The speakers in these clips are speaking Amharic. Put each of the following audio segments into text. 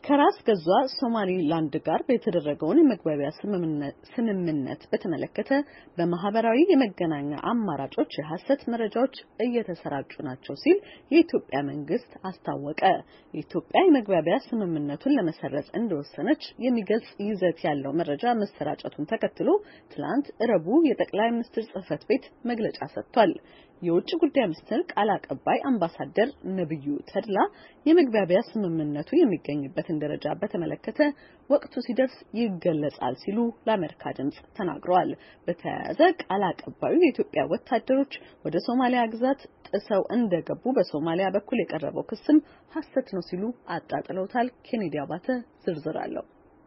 ከራስ ገዟ ሶማሊላንድ ጋር በተደረገውን የመግባቢያ ስምምነት በተመለከተ በማህበራዊ የመገናኛ አማራጮች የሐሰት መረጃዎች እየተሰራጩ ናቸው ሲል የኢትዮጵያ መንግስት አስታወቀ። የኢትዮጵያ የመግባቢያ ስምምነቱን ለመሰረዝ እንደወሰነች የሚገልጽ ይዘት ያለው መረጃ መሰራጨቱን ተከትሎ ትላንት ረቡዕ የጠቅላይ ሚኒስትር ጽህፈት ቤት መግለጫ ሰጥቷል። የውጭ ጉዳይ ሚኒስትር ቃል አቀባይ አምባሳደር ነብዩ ተድላ የመግባቢያ ስምምነቱ የሚገኝበትን ደረጃ በተመለከተ ወቅቱ ሲደርስ ይገለጻል ሲሉ ለአሜሪካ ድምጽ ተናግረዋል። በተያያዘ ቃል አቀባዩ የኢትዮጵያ ወታደሮች ወደ ሶማሊያ ግዛት ጥሰው እንደገቡ በሶማሊያ በኩል የቀረበው ክስም ሐሰት ነው ሲሉ አጣጥለውታል። ኬኔዲ አባተ ዝርዝር አለው።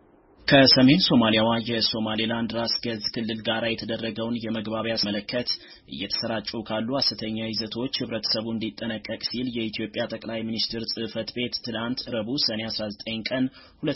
ከሰሜን ሶማሊያዋ የሶማሊላንድ ራስ ገዝ ክልል ጋር የተደረገውን የመግባቢያ ስመለከት እየተሰራጩ ካሉ ሐሰተኛ ይዘቶች ህብረተሰቡ እንዲጠነቀቅ ሲል የኢትዮጵያ ጠቅላይ ሚኒስትር ጽህፈት ቤት ትላንት ረቡዕ ሰኔ 19 ቀን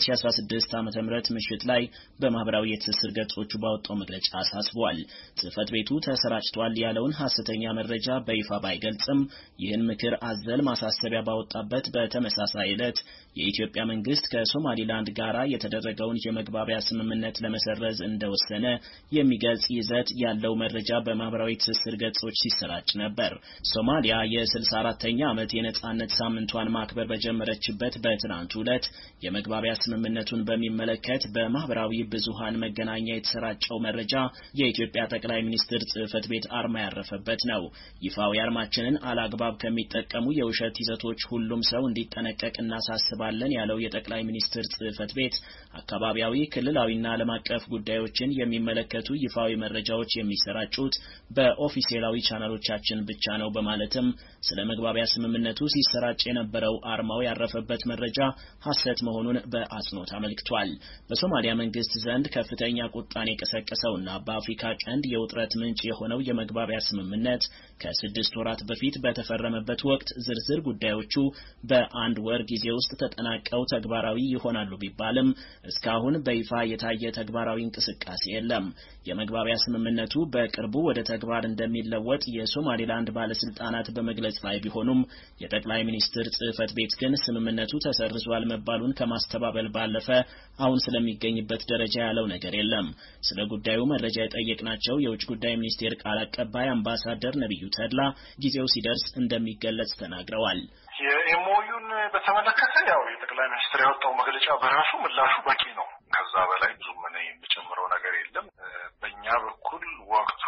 2016 ዓ.ም ምሽት ላይ በማህበራዊ የትስስር ገጾቹ ባወጣው መግለጫ አሳስቧል። ጽህፈት ቤቱ ተሰራጭቷል ያለውን ሐሰተኛ መረጃ በይፋ ባይገልጽም ይህን ምክር አዘል ማሳሰቢያ ባወጣበት በተመሳሳይ ዕለት የኢትዮጵያ መንግስት ከሶማሊላንድ ጋር የተደረገውን የመግባቢያ ስምምነት ለመሰረዝ እንደወሰነ የሚገልጽ ይዘት ያለው መረጃ በማህበራዊ ትስስር ገጾች ሲሰራጭ ነበር። ሶማሊያ የ64ኛ ዓመት የነጻነት ሳምንቷን ማክበር በጀመረችበት በትናንቱ ዕለት የመግባቢያ ስምምነቱን በሚመለከት በማህበራዊ ብዙሃን መገናኛ የተሰራጨው መረጃ የኢትዮጵያ ጠቅላይ ሚኒስትር ጽህፈት ቤት አርማ ያረፈበት ነው። ይፋዊ አርማችንን አላግባብ ከሚጠቀሙ የውሸት ይዘቶች ሁሉም ሰው እንዲጠነቀቅ እናሳስባለን ያለው የጠቅላይ ሚኒስትር ጽህፈት ቤት አካባቢያዊ ክልላዊና ዓለም አቀፍ ጉዳዮችን የሚመለከቱ ይፋዊ መረጃዎች የሚሰራጩት በኦፊሴላዊ ቻናሎቻችን ብቻ ነው በማለትም ስለ መግባቢያ ስምምነቱ ሲሰራጭ የነበረው አርማው ያረፈበት መረጃ ሐሰት መሆኑን በአጽንኦት አመልክቷል። በሶማሊያ መንግስት ዘንድ ከፍተኛ ቁጣን የቀሰቀሰውና በአፍሪካ ቀንድ የውጥረት ምንጭ የሆነው የመግባቢያ ስምምነት ከ6 ወራት በፊት በተፈረመበት ወቅት ዝርዝር ጉዳዮቹ በአንድ ወር ጊዜ ውስጥ ተጠናቀው ተግባራዊ ይሆናሉ ቢባልም እስካሁን በይፋ የታየ ተግባራዊ እንቅስቃሴ የለም። የመግባቢያ ስምምነቱ በቅርቡ ወደ ተግባር እንደሚለወጥ የሶማሊላንድ ባለስልጣናት በመግለጽ ላይ ቢሆኑም የጠቅላይ ሚኒስትር ጽህፈት ቤት ግን ስምምነቱ ተሰርዟል መባሉን ከማስተባበል ባለፈ አሁን ስለሚገኝበት ደረጃ ያለው ነገር የለም። ስለ ጉዳዩ መረጃ የጠየቅናቸው የውጭ ጉዳይ ሚኒስቴር ቃል አቀባይ አምባሳደር ነብዩ ተድላ ጊዜው ሲደርስ እንደሚገለጽ ተናግረዋል። የኤምኦዩን በተመለከተ ያው የጠቅላይ ሚኒስትር ያወጣው መግለጫ በራሱ ምላሹ በቂ ነው። ከዛ በላይ ብዙ ምን የሚጨምረው ነገር የለም። በእኛ በኩል ወቅቱ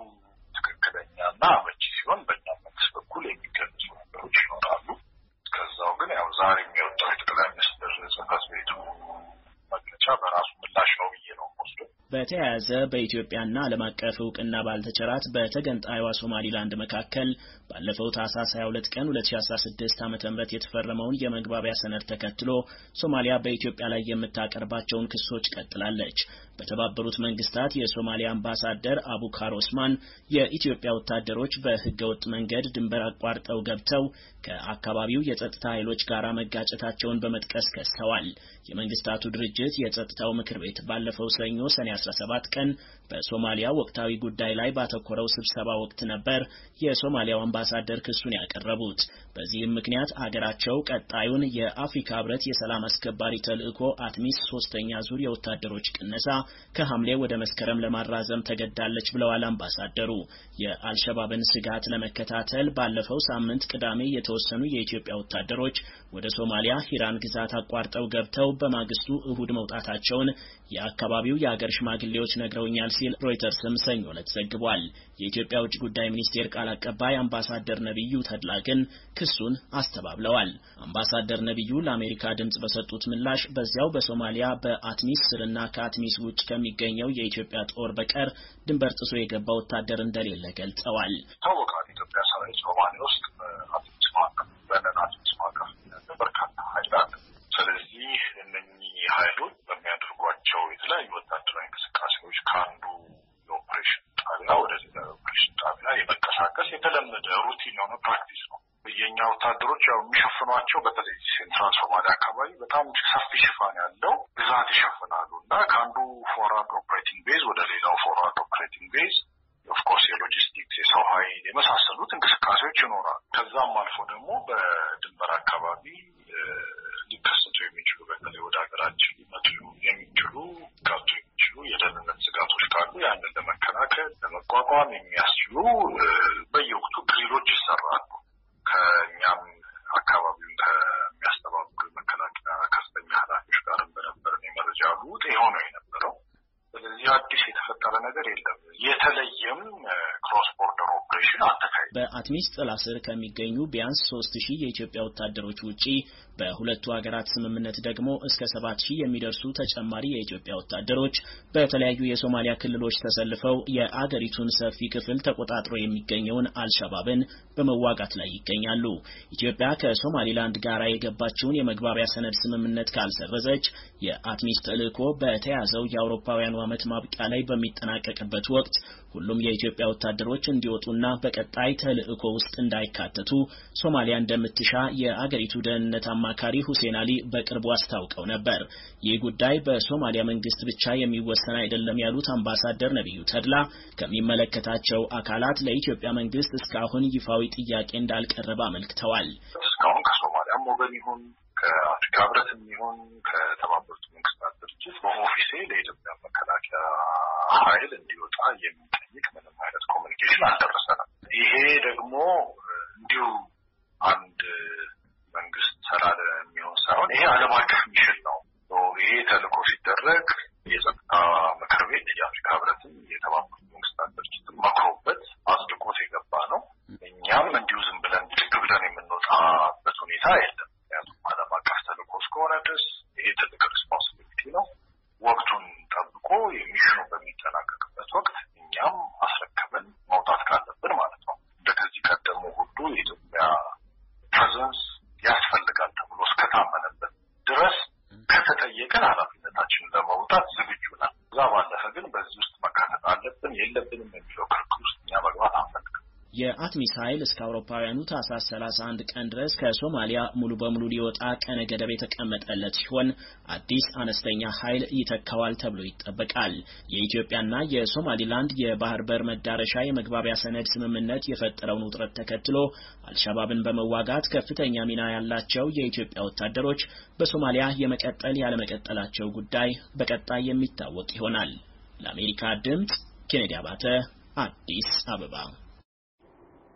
ትክክለኛና አመቺ ሲሆን በእኛ መንግስት በኩል የሚገለጹ ነገሮች ይኖራሉ። ከዛው ግን ያው ዛሬ የሚወጣው የጠቅላይ ሚኒስትር ጽህፈት ቤቱ መግለጫ በራሱ ምላሽ ነው ብዬ ነው የምወስደው። በተያያዘ በኢትዮጵያና ዓለም አቀፍ እውቅና ባልተቸራት በተገንጣይዋ ሶማሊላንድ መካከል ባለፈው ታህሳስ 22 ቀን 2016 ዓ.ም የተፈረመውን የመግባቢያ ሰነድ ተከትሎ ሶማሊያ በኢትዮጵያ ላይ የምታቀርባቸውን ክሶች ቀጥላለች። በተባበሩት መንግስታት የሶማሊያ አምባሳደር አቡካር ኦስማን የኢትዮጵያ ወታደሮች በህገወጥ መንገድ ድንበር አቋርጠው ገብተው ከአካባቢው የጸጥታ ኃይሎች ጋር መጋጨታቸውን በመጥቀስ ከሰዋል። የመንግስታቱ ድርጅት የጸጥታው ምክር ቤት ባለፈው ሰኞ ሰኔ 17 ቀን በሶማሊያ ወቅታዊ ጉዳይ ላይ ባተኮረው ስብሰባ ወቅት ነበር የሶማሊያው አምባሳደር ክሱን ያቀረቡት። በዚህም ምክንያት አገራቸው ቀጣዩን የአፍሪካ ህብረት የሰላም አስከባሪ ተልዕኮ አትሚስ 3ኛ ዙር የወታደሮች ቅነሳ ከሐምሌ ወደ መስከረም ለማራዘም ተገዳለች ብለዋል አምባሳደሩ። የአልሸባብን ስጋት ለመከታተል ባለፈው ሳምንት ቅዳሜ የተወሰኑ የኢትዮጵያ ወታደሮች ወደ ሶማሊያ ሂራን ግዛት አቋርጠው ገብተው በማግስቱ እሁድ መውጣታቸውን የአካባቢው የአገር ሽማግሌዎች ነግረውኛል ሲል ሮይተርስም ሰኞ ዕለት ዘግቧል። የኢትዮጵያ ውጭ ጉዳይ ሚኒስቴር ቃል አቀባይ አምባሳደር ነብዩ ተድላ ግን ክሱን አስተባብለዋል። አምባሳደር ነብዩ ለአሜሪካ ድምጽ በሰጡት ምላሽ በዚያው በሶማሊያ በአትሚስ ስርና ከአትሚስ ውጭ ከሚገኘው የኢትዮጵያ ጦር በቀር ድንበር ጥሶ የገባ ወታደር እንደሌለ ገልጸዋል። ታወቃል። ኢትዮጵያ ሰራዊት ሶማሊያ ውስጥ አትሚስ ማዕቀፍ በአትሚስ ማዕቀፍ በርካታ ኃይላት። ስለዚህ እነኚህ ኃይሎች በሚያደርጓቸው የተለያዩ ወታደራዊ እንቅስቃሴዎች ከአንዱ የኦፕሬሽን ጣቢያ ወደ ሌላ የኦፕሬሽን ጣቢያ የመንቀሳቀስ የተለመደ ሩቲን የሆነ ፕራክቲስ ነው። የኛ ወታደሮች ያው የሚሸፍኗቸው በተለይ ሴንትራል ሶማሊያ አካባቢ በጣም ሰፊ ሽፋን ያለው ግዛት ይሸፍናሉ እና ከአንዱ ፎርዋርድ ኦፕሬቲንግ ቤዝ ወደ ሌላው ፎርዋርድ ኦፕሬቲንግ ቤዝ ኦፍኮርስ የሎጂስቲክስ የሰው ኃይል የመሳሰሉት እንቅስቃሴዎች ይኖራሉ። ከዛም አልፎ ደግሞ በድንበር አካባቢ ሊከሰቱ የሚችሉ በተለይ ለማቋቋም የሚያስችሉ በየወቅቱ ድሪሎች ይሰራሉ። ከኛም አካባቢውን ከሚያስተባብሩ መከላከያ ከፍተኛ ኃላፊዎች ጋር በነበረን የመረጃ ልውውጥ የሆነው የነበረው። ስለዚህ አዲስ የተፈጠረ ነገር የለም። የተለየም ክሮስ ቦርደር ኦፕሬሽን አልተካሄደም። በአትሚስ ጥላ ስር ከሚገኙ ቢያንስ 3000 የኢትዮጵያ ወታደሮች ውጪ በሁለቱ ሀገራት ስምምነት ደግሞ እስከ 7000 የሚደርሱ ተጨማሪ የኢትዮጵያ ወታደሮች በተለያዩ የሶማሊያ ክልሎች ተሰልፈው የአገሪቱን ሰፊ ክፍል ተቆጣጥሮ የሚገኘውን አልሸባብን በመዋጋት ላይ ይገኛሉ። ኢትዮጵያ ከሶማሊላንድ ጋር የገባችውን የመግባቢያ ሰነድ ስምምነት ካልሰረዘች የአትሚስ ተልዕኮ በተያዘው የአውሮፓውያኑ ዓመት ማብቂያ ላይ በሚጠናቀቅበት ወቅት ሁሉም የኢትዮጵያ ወታደሮች እንዲወጡና በቀጣይ ተልዕኮ ውስጥ እንዳይካተቱ ሶማሊያ እንደምትሻ የአገሪቱ ደህንነት አማካሪ ሁሴን አሊ በቅርቡ አስታውቀው ነበር። ይህ ጉዳይ በሶማሊያ መንግስት ብቻ የሚወሰን አይደለም ያሉት አምባሳደር ነብዩ ተድላ ከሚመለከታቸው አካላት ለኢትዮጵያ መንግስት እስካሁን ይፋዊ ጥያቄ እንዳልቀረበ አመልክተዋል። እስካሁን ከሶማሊያም ወገን ይሁን ከአፍሪካ ህብረትም ይሁን ከተባበሩት መንግስታት ድርጅት በኦፊሴ ለኢትዮጵያ መከላከያ ኃይል እንዲወጣ የሚጠይቅ ምንም አይነት ኮሚኒኬሽን አልደረሰንም። ይሄ ደግሞ እንዲሁ አንድ መንግስት ሰላለ የሚሆን ሳይሆን ይሄ ዓለም አቀፍ ሚሽን ነው። ይሄ ተልዕኮ ሲደረግ የጸጥታ ምክር ቤት የአፍሪካ ህብረትም የተባበሩት መንግስታት ድርጅትም መክሮበት አጽድቆት የገባ ነው። እኛም እንዲሁ ዝም ብለን ድግ ብለን የምንወጣበት ሁኔታ የለም። ምክንያቱም ዓለም አቀፍ ተልዕኮ እስከሆነ ድረስ ይሄ ትልቅ ሪስፖንሲቢሊቲ ነው። ወቅቱን ጠብቆ የሚሽኑ በሚጠናቀቅበት ወቅት እኛም አስረክበን መውጣት ካለብን ማለት ነው። እንደከዚህ ቀደሙ ሁሉ የኢትዮጵያ ፕሬዘንስ ያስፈልጋል ተብሎ እስከታመነበት ድረስ ከተጠየቀን ኃላፊነታችንን ለመውጣት ዝግጁ ነን። እዛ ባለፈ ግን በዚህ ውስጥ መካተት አለብን የለብንም የሚለው ክርክር ውስጥ እኛ መግባት አንፈልግም። የአትሚስ ኃይል እስከ አውሮፓውያኑ ታህሳስ 31 ቀን ድረስ ከሶማሊያ ሙሉ በሙሉ ሊወጣ ቀነ ገደብ የተቀመጠለት ሲሆን አዲስ አነስተኛ ኃይል ይተካዋል ተብሎ ይጠበቃል። የኢትዮጵያና የሶማሊላንድ የባህር በር መዳረሻ የመግባቢያ ሰነድ ስምምነት የፈጠረውን ውጥረት ተከትሎ አልሸባብን በመዋጋት ከፍተኛ ሚና ያላቸው የኢትዮጵያ ወታደሮች በሶማሊያ የመቀጠል ያለመቀጠላቸው ጉዳይ በቀጣይ የሚታወቅ ይሆናል። ለአሜሪካ ድምጽ ኬኔዲ አባተ አዲስ አበባ